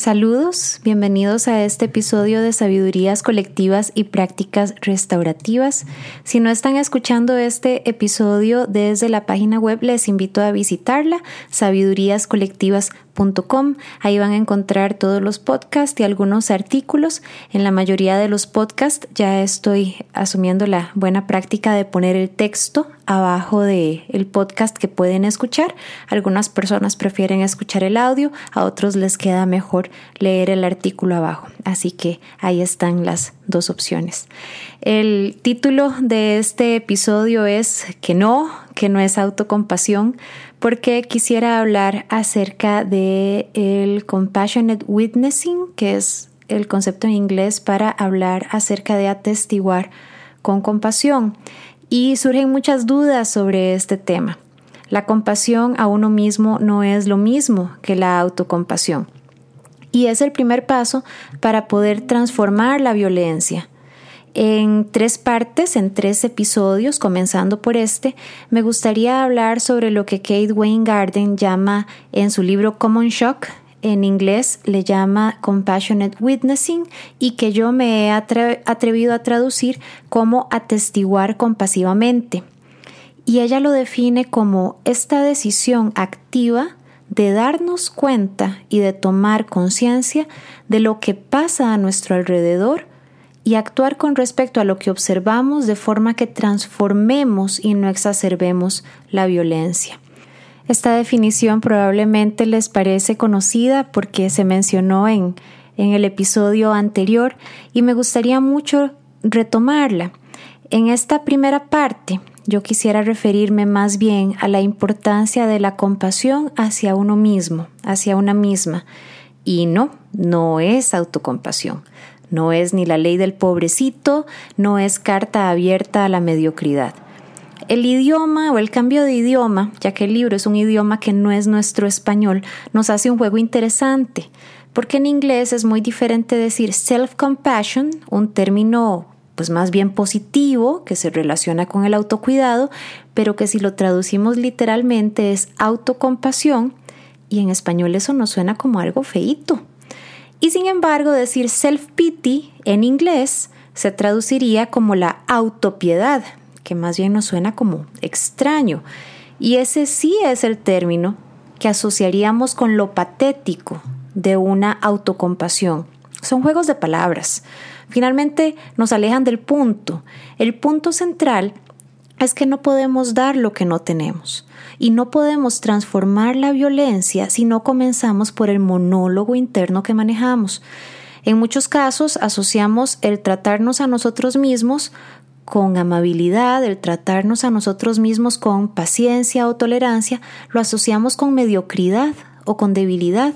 Saludos, bienvenidos a este episodio de Sabidurías Colectivas y Prácticas Restaurativas. Si no están escuchando este episodio desde la página web, les invito a visitarla, sabiduríascolectivas.com. Ahí van a encontrar todos los podcasts y algunos artículos. En la mayoría de los podcasts ya estoy asumiendo la buena práctica de poner el texto abajo del podcast que pueden escuchar. Algunas personas prefieren escuchar el audio, a otros les queda mejor leer el artículo abajo. Así que ahí están las dos opciones. El título de este episodio es que no es autocompasión, porque quisiera hablar acerca de el compassionate witnessing, que es el concepto en inglés para hablar acerca de atestiguar con compasión. Y surgen muchas dudas sobre este tema. La compasión a uno mismo no es lo mismo que la autocompasión. Y es el primer paso para poder transformar la violencia. En 3 partes, en 3 episodios, comenzando por este, me gustaría hablar sobre lo que Kate Weingarten llama en su libro Common Shock, en inglés le llama Compassionate Witnessing, y que yo me he atrevido a traducir como atestiguar compasivamente. Y ella lo define como esta decisión activa de darnos cuenta y de tomar conciencia de lo que pasa a nuestro alrededor y actuar con respecto a lo que observamos de forma que transformemos y no exacerbemos la violencia. Esta definición probablemente les parece conocida porque se mencionó en el episodio anterior y me gustaría mucho retomarla. En esta primera parte yo quisiera referirme más bien a la importancia de la compasión hacia uno mismo, hacia una misma. Y no es autocompasión. No es ni la ley del pobrecito, no es carta abierta a la mediocridad. El idioma o el cambio de idioma, ya que el libro es un idioma que no es nuestro español, nos hace un juego interesante, porque en inglés es muy diferente decir self-compassion, un término pues más bien positivo que se relaciona con el autocuidado, pero que si lo traducimos literalmente es autocompasión, y en español eso nos suena como algo feíto. Y sin embargo, decir self-pity en inglés se traduciría como la autopiedad, que más bien nos suena como extraño. Y ese sí es el término que asociaríamos con lo patético de una autocompasión. Son juegos de palabras. Finalmente nos alejan del punto. El punto central es que no podemos dar lo que no tenemos. Y no podemos transformar la violencia si no comenzamos por el monólogo interno que manejamos. En muchos casos asociamos el tratarnos a nosotros mismos con amabilidad, el tratarnos a nosotros mismos con paciencia o tolerancia, lo asociamos con mediocridad o con debilidad.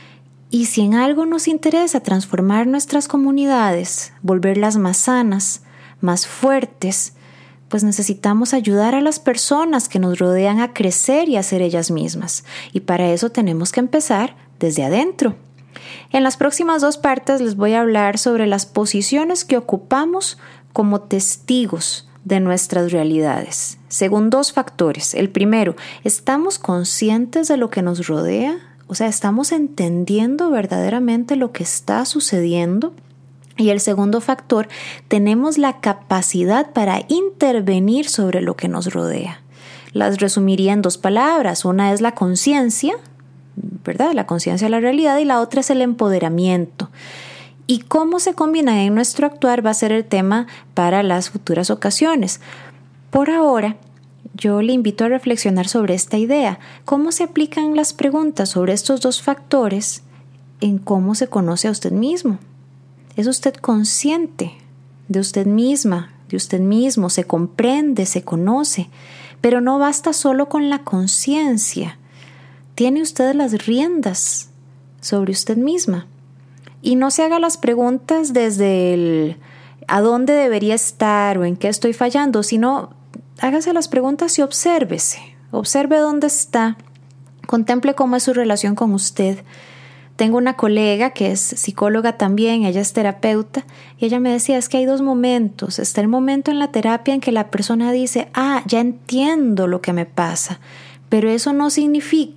Y si en algo nos interesa transformar nuestras comunidades, volverlas más sanas, más fuertes, pues necesitamos ayudar a las personas que nos rodean a crecer y a ser ellas mismas. Y para eso tenemos que empezar desde adentro. En las próximas 2 partes les voy a hablar sobre las posiciones que ocupamos como testigos de nuestras realidades, según 2 factores. El primero, ¿estamos conscientes de lo que nos rodea? O sea, ¿estamos entendiendo verdaderamente lo que está sucediendo? Y el segundo factor, ¿tenemos la capacidad para intervenir sobre lo que nos rodea? Las resumiría en 2 palabras. Una es la conciencia, ¿verdad? La conciencia de la realidad, y la otra es el empoderamiento. Y cómo se combina en nuestro actuar va a ser el tema para las futuras ocasiones. Por ahora, yo le invito a reflexionar sobre esta idea. ¿Cómo se aplican las preguntas sobre estos 2 factores en cómo se conoce a usted mismo? ¿Es usted consciente de usted misma, de usted mismo? ¿Se comprende, se conoce? Pero no basta solo con la conciencia. ¿Tiene usted las riendas sobre usted misma? Y no se haga las preguntas desde el ¿a dónde debería estar o en qué estoy fallando?, sino hágase las preguntas y obsérvese. Observe dónde está. Contemple cómo es su relación con usted. Tengo una colega que es psicóloga también, ella es terapeuta, y ella me decía, es que hay 2 momentos. Está el momento en la terapia en que la persona dice, ya entiendo lo que me pasa, pero eso no significa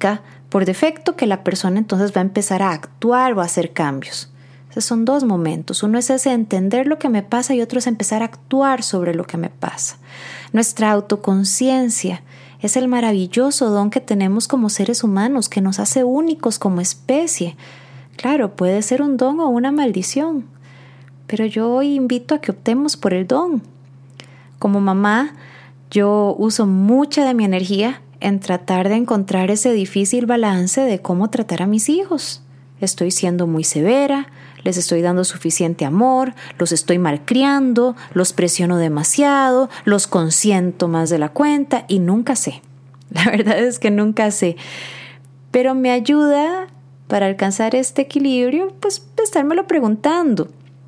por defecto que la persona entonces va a empezar a actuar o a hacer cambios. Esos son dos momentos. Uno es ese entender lo que me pasa y otro es empezar a actuar sobre lo que me pasa. Nuestra autoconciencia es el maravilloso don que tenemos como seres humanos, que nos hace únicos como especie. Claro, puede ser un don o una maldición, pero yo hoy invito a que optemos por el don. Como mamá, yo uso mucha de mi energía en tratar de encontrar ese difícil balance de cómo tratar a mis hijos. Estoy siendo muy severa, les estoy dando suficiente amor, los estoy malcriando, los presiono demasiado, los consiento más de la cuenta y nunca sé. La verdad es que nunca sé. Pero me ayuda para alcanzar este equilibrio, pues estármelo preguntando.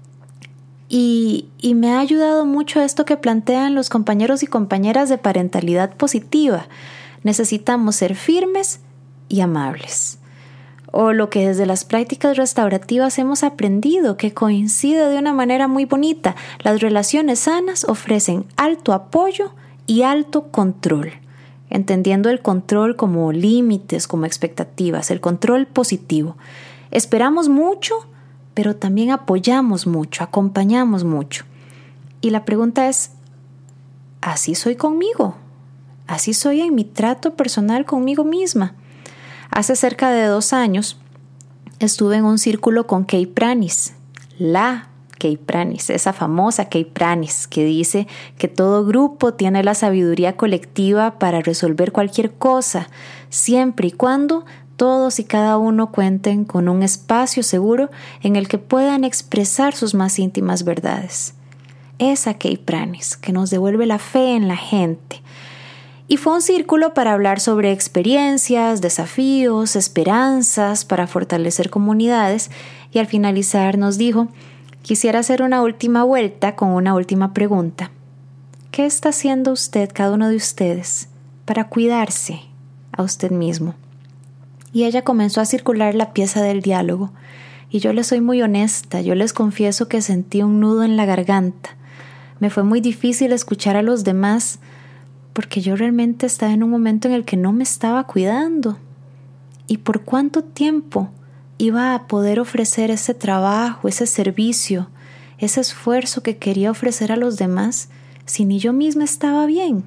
Y me ha ayudado mucho esto que plantean los compañeros y compañeras de parentalidad positiva. Necesitamos ser firmes y amables. O lo que desde las prácticas restaurativas hemos aprendido, que coincide de una manera muy bonita. Las relaciones sanas ofrecen alto apoyo y alto control, entendiendo el control como límites, como expectativas, el control positivo. Esperamos mucho, pero también apoyamos mucho, acompañamos mucho. Y la pregunta es, ¿así soy conmigo? ¿Así soy en mi trato personal conmigo misma? Hace cerca de 2 años estuve en un círculo con Kay Pranis, la Kay Pranis, esa famosa Kay Pranis que dice que todo grupo tiene la sabiduría colectiva para resolver cualquier cosa, siempre y cuando todos y cada uno cuenten con un espacio seguro en el que puedan expresar sus más íntimas verdades. Esa Kay Pranis que nos devuelve la fe en la gente. Y fue un círculo para hablar sobre experiencias, desafíos, esperanzas para fortalecer comunidades y al finalizar nos dijo, quisiera hacer una última vuelta con una última pregunta. ¿Qué está haciendo usted, cada uno de ustedes, para cuidarse a usted mismo? Y ella comenzó a circular la pieza del diálogo y yo les soy muy honesta, yo les confieso que sentí un nudo en la garganta. Me fue muy difícil escuchar a los demás porque yo realmente estaba en un momento en el que no me estaba cuidando. ¿Y por cuánto tiempo iba a poder ofrecer ese trabajo, ese servicio, ese esfuerzo que quería ofrecer a los demás si ni yo misma estaba bien?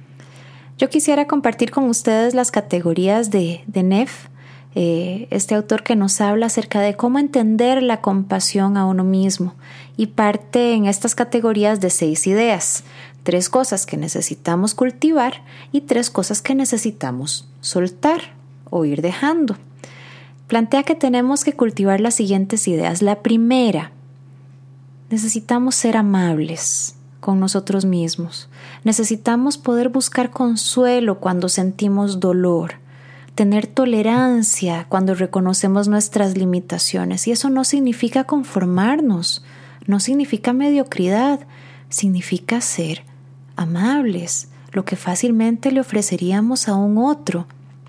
Yo quisiera compartir con ustedes las categorías de Neff, este autor que nos habla acerca de cómo entender la compasión a uno mismo y parte en estas categorías de 6 ideas. 3 cosas que necesitamos cultivar y 3 cosas que necesitamos soltar o ir dejando. Plantea que tenemos que cultivar las siguientes ideas. La primera, necesitamos ser amables con nosotros mismos. Necesitamos poder buscar consuelo cuando sentimos dolor, tener tolerancia cuando reconocemos nuestras limitaciones. Y eso no significa conformarnos, no significa mediocridad, significa ser amables, lo que fácilmente le ofreceríamos a un otro.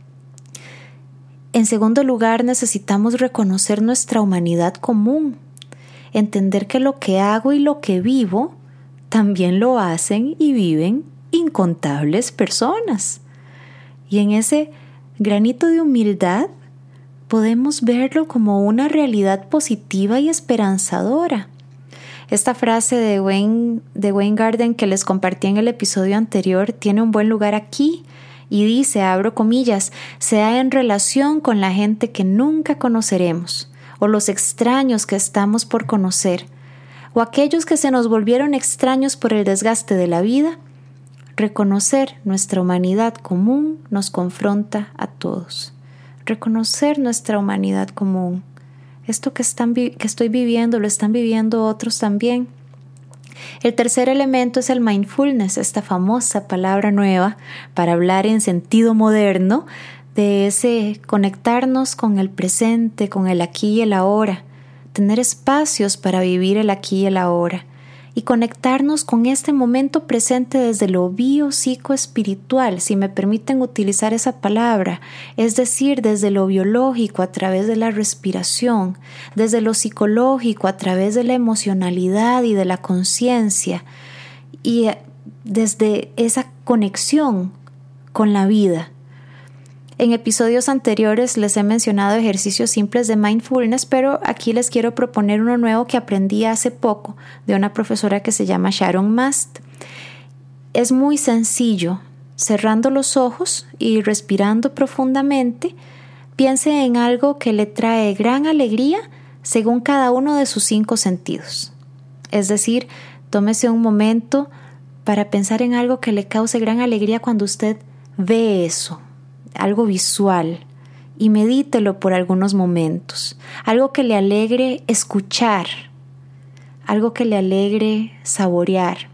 En segundo lugar, necesitamos reconocer nuestra humanidad común, entender que lo que hago y lo que vivo también lo hacen y viven incontables personas. Y en ese granito de humildad podemos verlo como una realidad positiva y esperanzadora. Esta frase de Wayne Garden que les compartí en el episodio anterior tiene un buen lugar aquí y dice, abro comillas, sea en relación con la gente que nunca conoceremos o los extraños que estamos por conocer o aquellos que se nos volvieron extraños por el desgaste de la vida, reconocer nuestra humanidad común nos confronta a todos. Reconocer nuestra humanidad común. Esto que estoy viviendo, lo están viviendo otros también. El tercer elemento es el mindfulness, esta famosa palabra nueva para hablar en sentido moderno de ese conectarnos con el presente, con el aquí y el ahora, tener espacios para vivir el aquí y el ahora y conectarnos con este momento presente desde lo biopsicoespiritual, si me permiten utilizar esa palabra, es decir, desde lo biológico a través de la respiración, desde lo psicológico a través de la emocionalidad y de la conciencia, y desde esa conexión con la vida. En episodios anteriores les he mencionado ejercicios simples de mindfulness, pero aquí les quiero proponer uno nuevo que aprendí hace poco de una profesora que se llama Sharon Mast. Es muy sencillo. Cerrando los ojos y respirando profundamente, piense en algo que le trae gran alegría según cada uno de sus 5 sentidos. Es decir, tómese un momento para pensar en algo que le cause gran alegría cuando usted ve eso, algo visual, y medítelo por algunos momentos. Algo que le alegre escuchar, algo que le alegre saborear,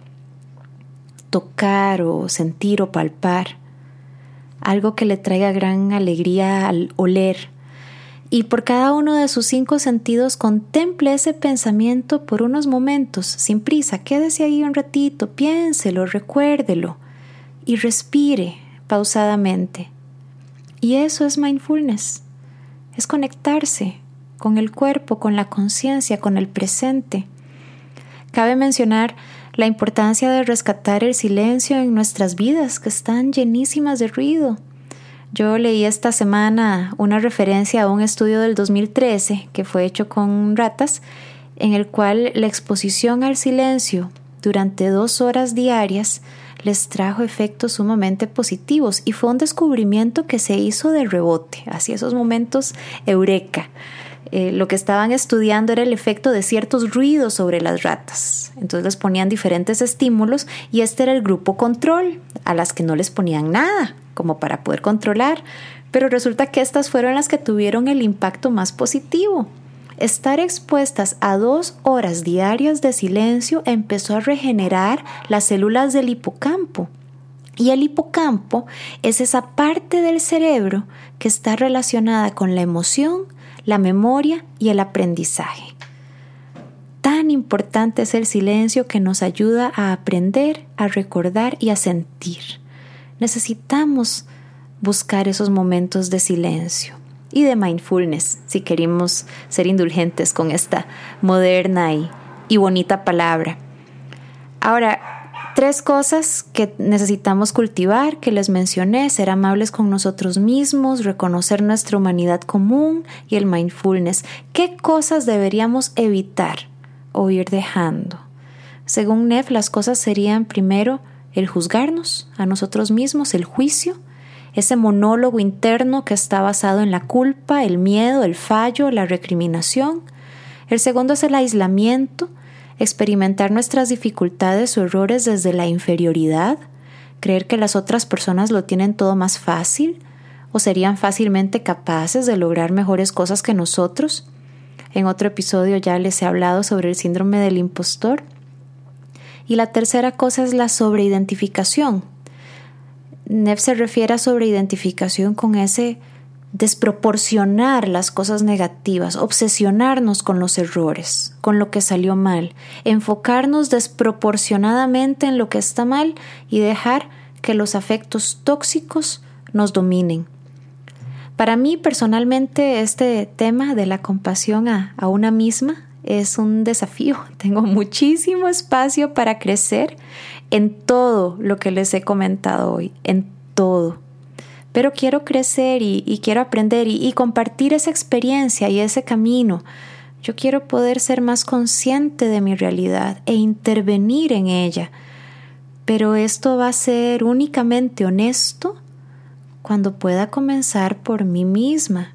tocar o sentir o palpar, algo que le traiga gran alegría al oler. Y por cada uno de sus 5 sentidos contemple ese pensamiento por unos momentos, sin prisa. Quédese ahí un ratito, piénselo, recuérdelo y respire pausadamente. Y eso es mindfulness, es conectarse con el cuerpo, con la conciencia, con el presente. Cabe mencionar la importancia de rescatar el silencio en nuestras vidas, que están llenísimas de ruido. Yo leí esta semana una referencia a un estudio del 2013 que fue hecho con ratas, en el cual la exposición al silencio durante 2 horas diarias les trajo efectos sumamente positivos, y fue un descubrimiento que se hizo de rebote, así esos momentos eureka. Lo que estaban estudiando era el efecto de ciertos ruidos sobre las ratas. Entonces les ponían diferentes estímulos y este era el grupo control, a las que no les ponían nada, como para poder controlar. Pero resulta que estas fueron las que tuvieron el impacto más positivo. Estar expuestas a 2 horas diarias de silencio empezó a regenerar las células del hipocampo. Y el hipocampo es esa parte del cerebro que está relacionada con la emoción, la memoria y el aprendizaje. Tan importante es el silencio que nos ayuda a aprender, a recordar y a sentir. Necesitamos buscar esos momentos de silencio y de mindfulness si queremos ser indulgentes con esta moderna y bonita palabra. Ahora, 3 cosas que necesitamos cultivar, que les mencioné: ser amables con nosotros mismos, reconocer nuestra humanidad común y el mindfulness. ¿Qué cosas deberíamos evitar o ir dejando? Según Neff, las cosas serían primero el juzgarnos a nosotros mismos, el juicio, ese monólogo interno que está basado en la culpa, el miedo, el fallo, la recriminación. El segundo es el aislamiento, experimentar nuestras dificultades o errores desde la inferioridad, creer que las otras personas lo tienen todo más fácil o serían fácilmente capaces de lograr mejores cosas que nosotros. En otro episodio ya les he hablado sobre el síndrome del impostor. Y la tercera cosa es la sobreidentificación. Neff se refiere a sobreidentificación con ese desproporcionar las cosas negativas, obsesionarnos con los errores, con lo que salió mal, enfocarnos desproporcionadamente en lo que está mal y dejar que los afectos tóxicos nos dominen. Para mí personalmente este tema de la compasión a una misma es un desafío. Tengo muchísimo espacio para crecer en todo lo que les he comentado hoy, en todo. Pero quiero crecer y quiero aprender y compartir esa experiencia y ese camino. Yo quiero poder ser más consciente de mi realidad e intervenir en ella. Pero esto va a ser únicamente honesto cuando pueda comenzar por mí misma.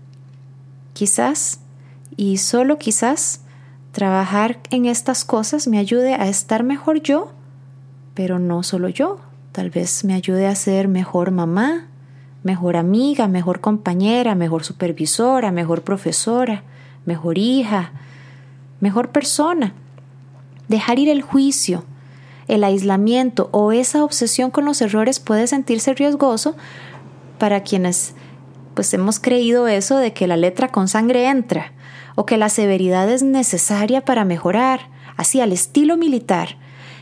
Quizás, y solo quizás, trabajar en estas cosas me ayude a estar mejor yo, pero no solo yo. Tal vez me ayude a ser mejor mamá, mejor amiga, mejor compañera, mejor supervisora, mejor profesora, mejor hija, mejor persona. Dejar ir el juicio, el aislamiento o esa obsesión con los errores puede sentirse riesgoso para quienes pues hemos creído eso de que la letra con sangre entra o que la severidad es necesaria para mejorar, así al estilo militar.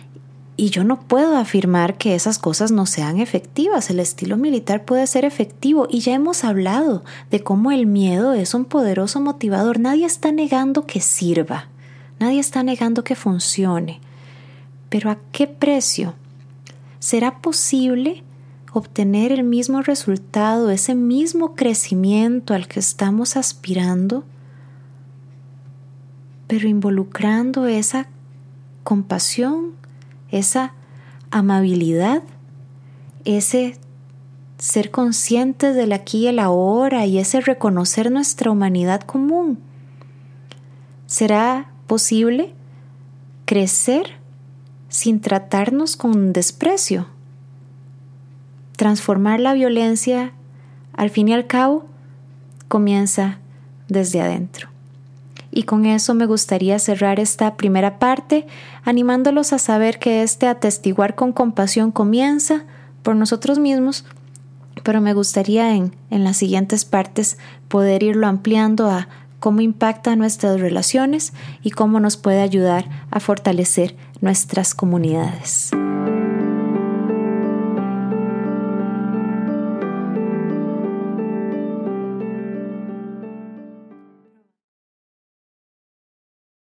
Y yo no puedo afirmar que esas cosas no sean efectivas. El estilo militar puede ser efectivo y ya hemos hablado de cómo el miedo es un poderoso motivador. Nadie está negando que sirva, nadie está negando que funcione. Pero ¿a qué precio? ¿Será posible obtener el mismo resultado, ese mismo crecimiento al que estamos aspirando, pero involucrando esa compasión, esa amabilidad, ese ser conscientes del aquí y el ahora y ese reconocer nuestra humanidad común. ¿Será posible crecer sin tratarnos con desprecio? Transformar la violencia, al fin y al cabo, comienza desde adentro. Y con eso me gustaría cerrar esta primera parte, animándolos a saber que este atestiguar con compasión comienza por nosotros mismos, pero me gustaría en las siguientes partes poder irlo ampliando a cómo impacta nuestras relaciones y cómo nos puede ayudar a fortalecer nuestras comunidades.